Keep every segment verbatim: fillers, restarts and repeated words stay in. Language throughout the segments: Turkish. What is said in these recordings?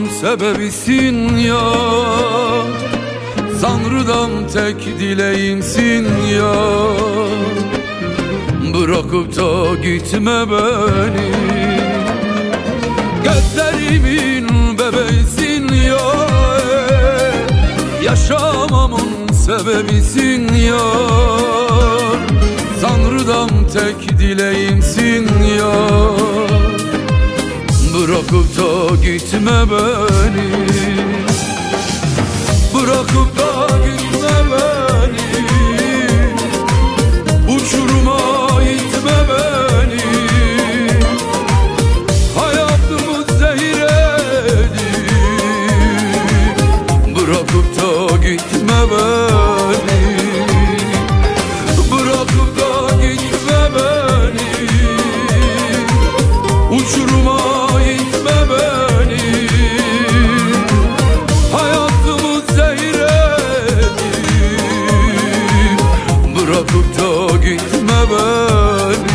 sebebisin ya. Tanrı'dan tek dileğimsin ya. Bırakıp da gitme beni. Gözlerimin bebeğisin ya. Yaşamamın sebebisin ya. Tanrı'dan tek dileğimsin ya. Bırakıp da gitme beni. Bırakıp da gitme beni. Uçuruma itme beni. Hayatımı zehir edip bırakıp da gitme beni. Bırakıp da gitme beni. Uçuruma itme beni. Hayatımı zehir edip bırakıp da gitme beni.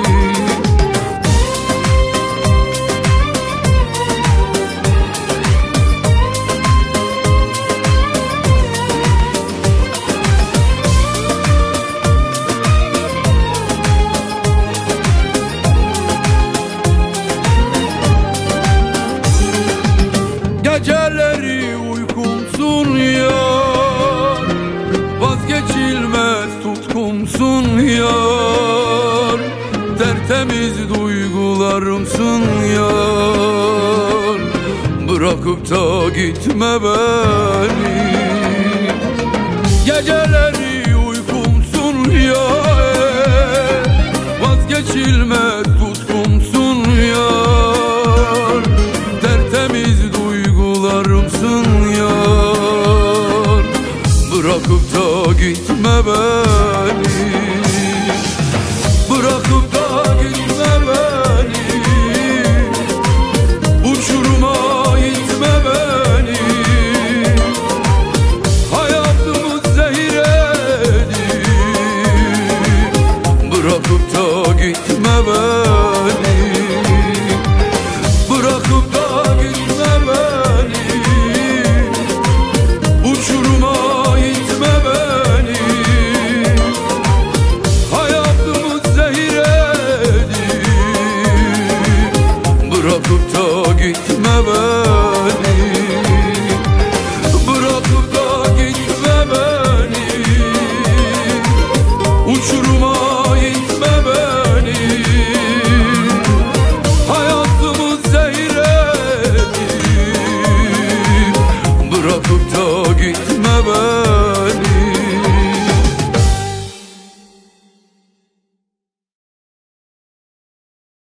Geceleri uykumsun yar, vazgeçilmez tutkumsun yar. Tertemiz duygularımsın yar. Bırakıp da gitme beni. Geceleri uykumsun yar, vazgeçilmez tutkumsun yar. Tertemiz duygularımsın yar. Bırakıp da gitme beni. Bırakıp da gitme beni. Uçuruma itme beni. Hayatımı zehir edip bırakıp da gitme beni. Bırakıp da gitme beni. Uçuruma itme beni. Hayatımı zehir edip bırakıp da gitme beni.